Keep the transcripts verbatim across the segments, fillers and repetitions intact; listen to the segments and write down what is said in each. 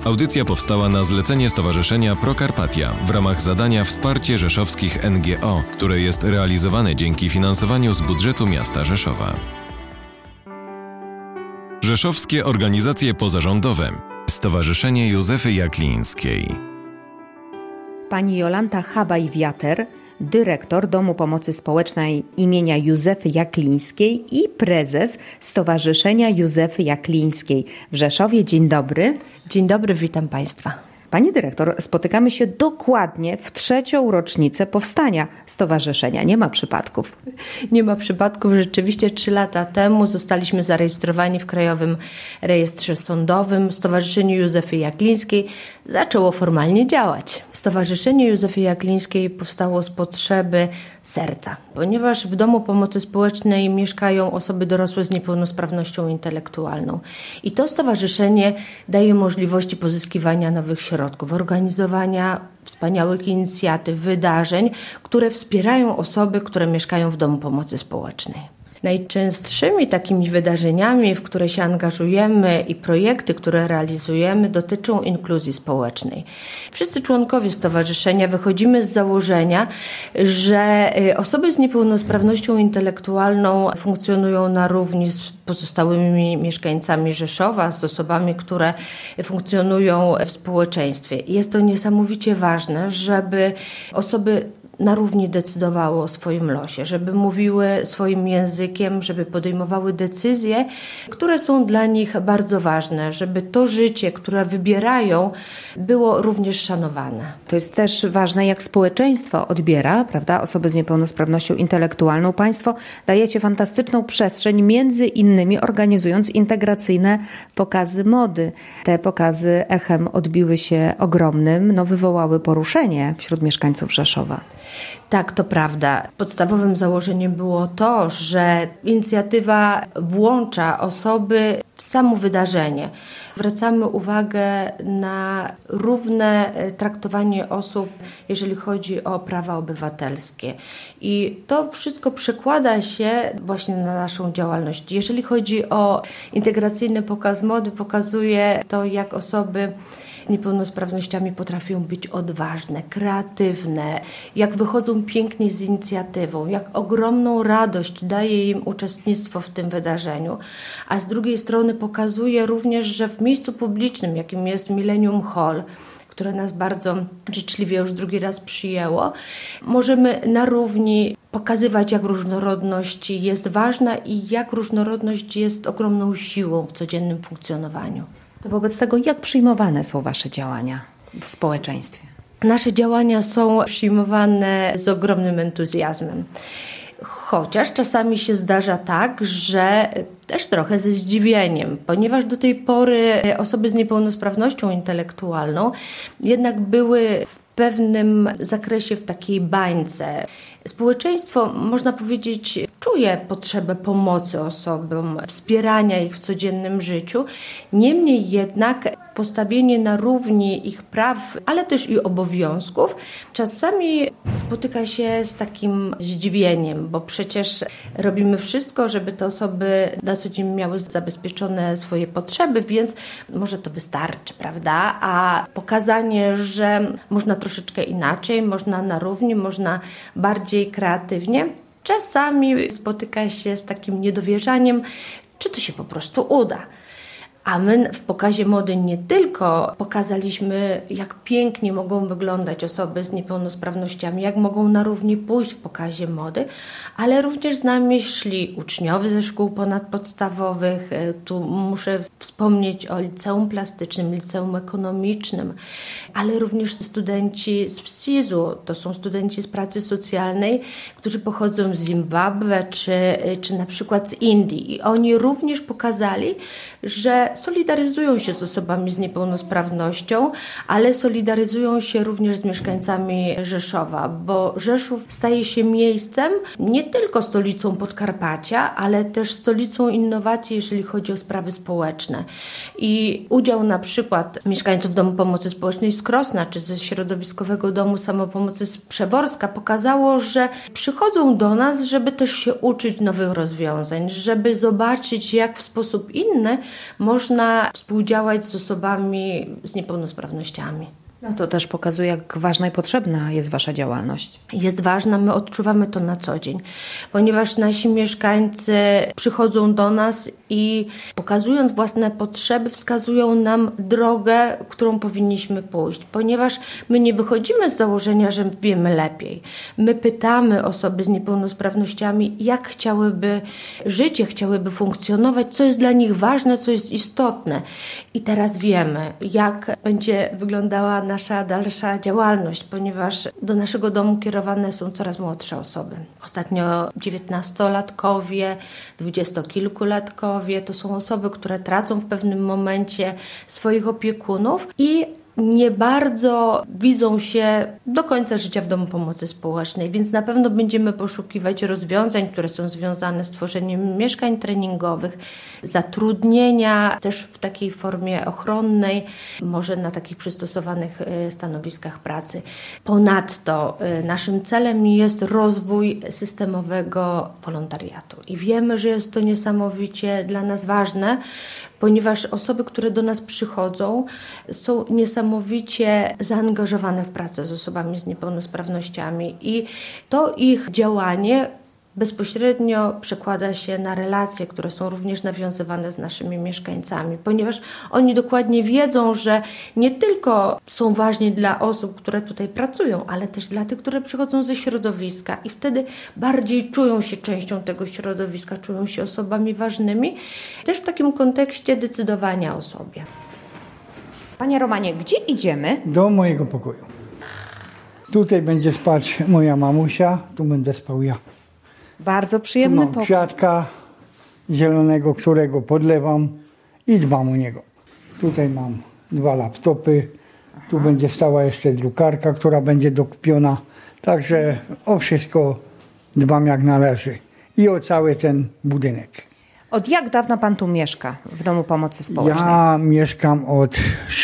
Audycja powstała na zlecenie Stowarzyszenia ProCarpatia w ramach zadania Wsparcie Rzeszowskich N G O, które jest realizowane dzięki finansowaniu z budżetu miasta Rzeszowa. Rzeszowskie Organizacje Pozarządowe. Stowarzyszenie Józefy Jaklińskiej. Pani Jolanta Habaj-Wiater, dyrektor Domu Pomocy Społecznej imienia Józefy Jaklińskiej i prezes Stowarzyszenia Józefy Jaklińskiej w Rzeszowie. Dzień dobry. Dzień dobry, witam Państwa. Pani dyrektor, spotykamy się dokładnie w trzecią rocznicę powstania stowarzyszenia. Nie ma przypadków. Nie ma przypadków. Rzeczywiście trzy lata temu zostaliśmy zarejestrowani w Krajowym Rejestrze Sądowym. Stowarzyszenie Józefy Jaklińskiej zaczęło formalnie działać. Stowarzyszenie Józefy Jaklińskiej powstało z potrzeby serca, ponieważ w Domu Pomocy Społecznej mieszkają osoby dorosłe z niepełnosprawnością intelektualną. I to stowarzyszenie daje możliwości pozyskiwania nowych środków, organizowania wspaniałych inicjatyw, wydarzeń, które wspierają osoby, które mieszkają w Domu Pomocy Społecznej. Najczęstszymi takimi wydarzeniami, w które się angażujemy i projekty, które realizujemy, dotyczą inkluzji społecznej. Wszyscy członkowie stowarzyszenia wychodzimy z założenia, że osoby z niepełnosprawnością intelektualną funkcjonują na równi z pozostałymi mieszkańcami Rzeszowa, z osobami, które funkcjonują w społeczeństwie. Jest to niesamowicie ważne, żeby osoby na równi decydowały o swoim losie, żeby mówiły swoim językiem, żeby podejmowały decyzje, które są dla nich bardzo ważne, żeby to życie, które wybierają, było również szanowane. To jest też ważne, jak społeczeństwo odbiera, prawda, osoby z niepełnosprawnością intelektualną. Państwo dajecie fantastyczną przestrzeń, między innymi organizując integracyjne pokazy mody. Te pokazy echem odbiły się ogromnym, no wywołały poruszenie wśród mieszkańców Rzeszowa. Tak, to prawda. Podstawowym założeniem było to, że inicjatywa włącza osoby w samo wydarzenie. Zwracamy uwagę na równe traktowanie osób, jeżeli chodzi o prawa obywatelskie. I to wszystko przekłada się właśnie na naszą działalność. Jeżeli chodzi o integracyjny pokaz mody, pokazuje to, jak osoby z niepełnosprawnościami potrafią być odważne, kreatywne, jak wychodzą pięknie z inicjatywą, jak ogromną radość daje im uczestnictwo w tym wydarzeniu, a z drugiej strony pokazuje również, że w miejscu publicznym, jakim jest Millennium Hall, które nas bardzo życzliwie już drugi raz przyjęło, możemy na równi pokazywać, jak różnorodność jest ważna i jak różnorodność jest ogromną siłą w codziennym funkcjonowaniu. To wobec tego, jak przyjmowane są Wasze działania w społeczeństwie? Nasze działania są przyjmowane z ogromnym entuzjazmem. Chociaż czasami się zdarza tak, że też trochę ze zdziwieniem, ponieważ do tej pory osoby z niepełnosprawnością intelektualną jednak były w pewnym zakresie w takiej bańce. Społeczeństwo, można powiedzieć, czuje potrzebę pomocy osobom, wspierania ich w codziennym życiu. Niemniej jednak postawienie na równi ich praw, ale też i obowiązków, czasami spotyka się z takim zdziwieniem, bo przecież robimy wszystko, żeby te osoby na co dzień miały zabezpieczone swoje potrzeby, więc może to wystarczy, prawda? A pokazanie, że można troszeczkę inaczej, można na równi, można bardziej kreatywnie, czasami spotyka się z takim niedowierzaniem, czy to się po prostu uda. A my w pokazie mody nie tylko pokazaliśmy, jak pięknie mogą wyglądać osoby z niepełnosprawnościami, jak mogą na równi pójść w pokazie mody, ale również z nami szli uczniowie ze szkół ponadpodstawowych. Tu muszę wspomnieć o liceum plastycznym, liceum ekonomicznym, ale również studenci z W S I Z u, to są studenci z pracy socjalnej, którzy pochodzą z Zimbabwe czy, czy na przykład z Indii. I oni również pokazali, że solidaryzują się z osobami z niepełnosprawnością, ale solidaryzują się również z mieszkańcami Rzeszowa, bo Rzeszów staje się miejscem, nie tylko stolicą Podkarpacia, ale też stolicą innowacji, jeżeli chodzi o sprawy społeczne. I udział na przykład mieszkańców Domu Pomocy Społecznej z Krosna, czy ze Środowiskowego Domu Samopomocy z Przeworska pokazało, że przychodzą do nas, żeby też się uczyć nowych rozwiązań, żeby zobaczyć, jak w sposób inny można można współdziałać z osobami z niepełnosprawnościami. No to też pokazuje, jak ważna i potrzebna jest wasza działalność. Jest ważna, my odczuwamy to na co dzień, ponieważ nasi mieszkańcy przychodzą do nas i pokazując własne potrzeby, wskazują nam drogę, którą powinniśmy pójść, ponieważ my nie wychodzimy z założenia, że wiemy lepiej. My pytamy osoby z niepełnosprawnościami, jak chciałyby żyć, jak chciałyby funkcjonować, co jest dla nich ważne, co jest istotne. I teraz wiemy, jak będzie wyglądała nasza dalsza działalność, ponieważ do naszego domu kierowane są coraz młodsze osoby. Ostatnio dziewiętnastolatkowie, dwudziestokilkulatkowie to są osoby, które tracą w pewnym momencie swoich opiekunów i nie bardzo widzą się do końca życia w domu pomocy społecznej, więc na pewno będziemy poszukiwać rozwiązań, które są związane z tworzeniem mieszkań treningowych, zatrudnienia też w takiej formie ochronnej, może na takich przystosowanych stanowiskach pracy. Ponadto naszym celem jest rozwój systemowego wolontariatu i wiemy, że jest to niesamowicie dla nas ważne, ponieważ osoby, które do nas przychodzą, są niesamowicie zaangażowane w pracę z osobami z niepełnosprawnościami i to ich działanie bezpośrednio przekłada się na relacje, które są również nawiązywane z naszymi mieszkańcami, ponieważ oni dokładnie wiedzą, że nie tylko są ważni dla osób, które tutaj pracują, ale też dla tych, które przychodzą ze środowiska i wtedy bardziej czują się częścią tego środowiska, czują się osobami ważnymi, też w takim kontekście decydowania o sobie. Panie Romanie, gdzie idziemy? Do mojego pokoju. Tutaj będzie spać moja mamusia, tu będę spał ja. Bardzo Tu przyjemny mam pokój. kwiatka zielonego, którego podlewam i dbam o niego. Tutaj mam dwa laptopy, tu będzie stała jeszcze drukarka, która będzie dokupiona. Także o wszystko dbam jak należy i o cały ten budynek. Od jak dawna pan tu mieszka w Domu Pomocy Społecznej? Ja mieszkam od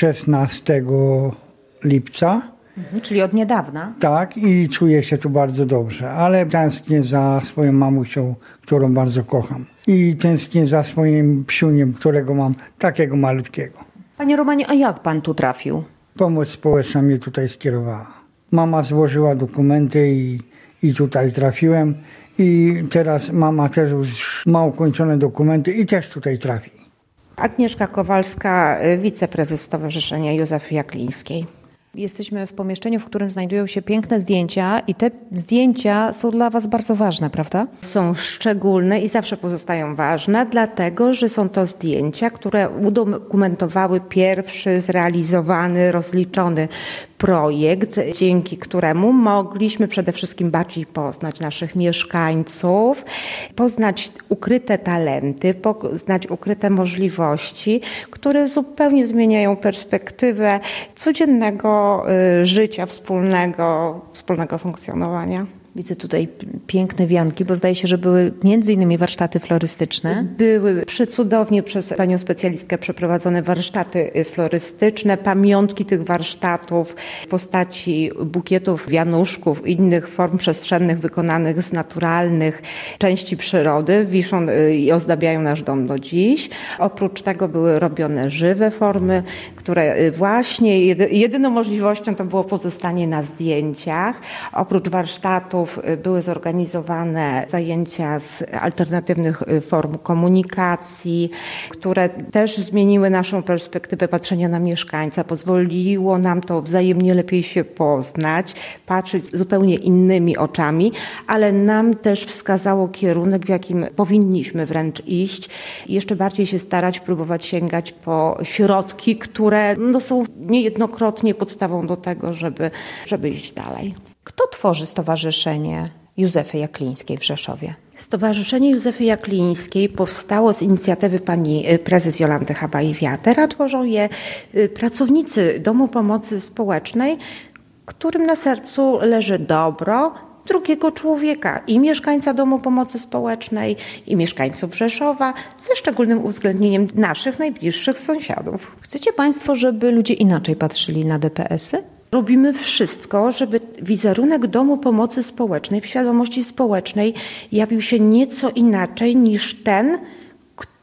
szesnastego lipca. Mhm, czyli od niedawna. Tak, i czuję się tu bardzo dobrze, ale tęsknię za swoją mamusią, którą bardzo kocham. I tęsknię za swoim psiuniem, którego mam takiego malutkiego. Panie Romanie, a jak pan tu trafił? Pomoc społeczna mnie tutaj skierowała. Mama złożyła dokumenty i, i tutaj trafiłem. I teraz mama też już ma ukończone dokumenty i też tutaj trafi. Agnieszka Kowalska, wiceprezes Stowarzyszenia Józefy Jaklińskiej. Jesteśmy w pomieszczeniu, w którym znajdują się piękne zdjęcia i te zdjęcia są dla was bardzo ważne, prawda? Są szczególne i zawsze pozostają ważne, dlatego że są to zdjęcia, które udokumentowały pierwszy zrealizowany, rozliczony projekt, dzięki któremu mogliśmy przede wszystkim bardziej poznać naszych mieszkańców, poznać ukryte talenty, poznać ukryte możliwości, które zupełnie zmieniają perspektywę codziennego życia wspólnego, wspólnego funkcjonowania. Widzę tutaj piękne wianki, bo zdaje się, że były między innymi warsztaty florystyczne. Były przecudownie przez panią specjalistkę przeprowadzone warsztaty florystyczne, pamiątki tych warsztatów w postaci bukietów, wianuszków, innych form przestrzennych wykonanych z naturalnych części przyrody wiszą i ozdabiają nasz dom do dziś. Oprócz tego były robione żywe formy, które właśnie jedyną możliwością to było pozostanie na zdjęciach. Oprócz warsztatów były zorganizowane zajęcia z alternatywnych form komunikacji, które też zmieniły naszą perspektywę patrzenia na mieszkańca. Pozwoliło nam to wzajemnie lepiej się poznać, patrzeć zupełnie innymi oczami, ale nam też wskazało kierunek, w jakim powinniśmy wręcz iść i jeszcze bardziej się starać, próbować sięgać po środki, które no, są niejednokrotnie podstawą do tego, żeby, żeby iść dalej. Kto tworzy Stowarzyszenie Józefy Jaklińskiej w Rzeszowie? Stowarzyszenie Józefy Jaklińskiej powstało z inicjatywy pani prezes Jolanty Habaj-Wiater, a tworzą je pracownicy Domu Pomocy Społecznej, którym na sercu leży dobro drugiego człowieka i mieszkańca Domu Pomocy Społecznej, i mieszkańców Rzeszowa, ze szczególnym uwzględnieniem naszych najbliższych sąsiadów. Chcecie państwo, żeby ludzie inaczej patrzyli na D P S-y? Robimy wszystko, żeby wizerunek Domu Pomocy Społecznej w świadomości społecznej jawił się nieco inaczej niż ten,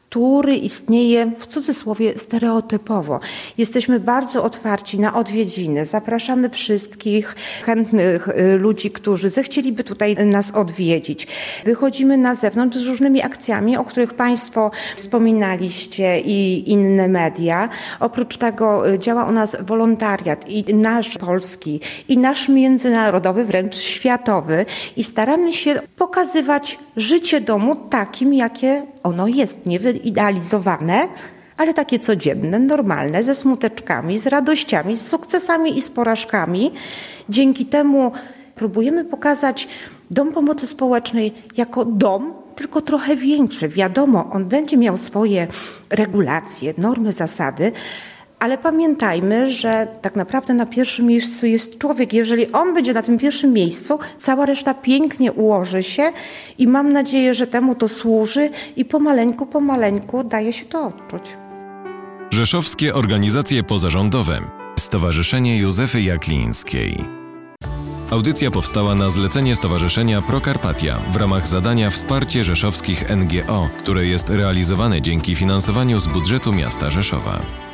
który istnieje w cudzysłowie stereotypowo. Jesteśmy bardzo otwarci na odwiedziny. Zapraszamy wszystkich chętnych ludzi, którzy zechcieliby tutaj nas odwiedzić. Wychodzimy na zewnątrz z różnymi akcjami, o których Państwo wspominaliście i inne media. Oprócz tego działa u nas wolontariat i nasz polski, i nasz międzynarodowy, wręcz światowy i staramy się pokazywać życie domu takim, jakie ono jest, nie wyidealizowane, ale takie codzienne, normalne, ze smuteczkami, z radościami, z sukcesami i z porażkami. Dzięki temu próbujemy pokazać Dom Pomocy Społecznej jako dom, tylko trochę większy. Wiadomo, on będzie miał swoje regulacje, normy, zasady, ale pamiętajmy, że tak naprawdę na pierwszym miejscu jest człowiek. Jeżeli on będzie na tym pierwszym miejscu, cała reszta pięknie ułoży się i mam nadzieję, że temu to służy i pomaleńku, pomaleńku daje się to odczuć. Rzeszowskie organizacje pozarządowe. Stowarzyszenie Józefy Jaklińskiej. Audycja powstała na zlecenie Stowarzyszenia Prokarpatia w ramach zadania Wsparcie rzeszowskich N G O, które jest realizowane dzięki finansowaniu z budżetu miasta Rzeszowa.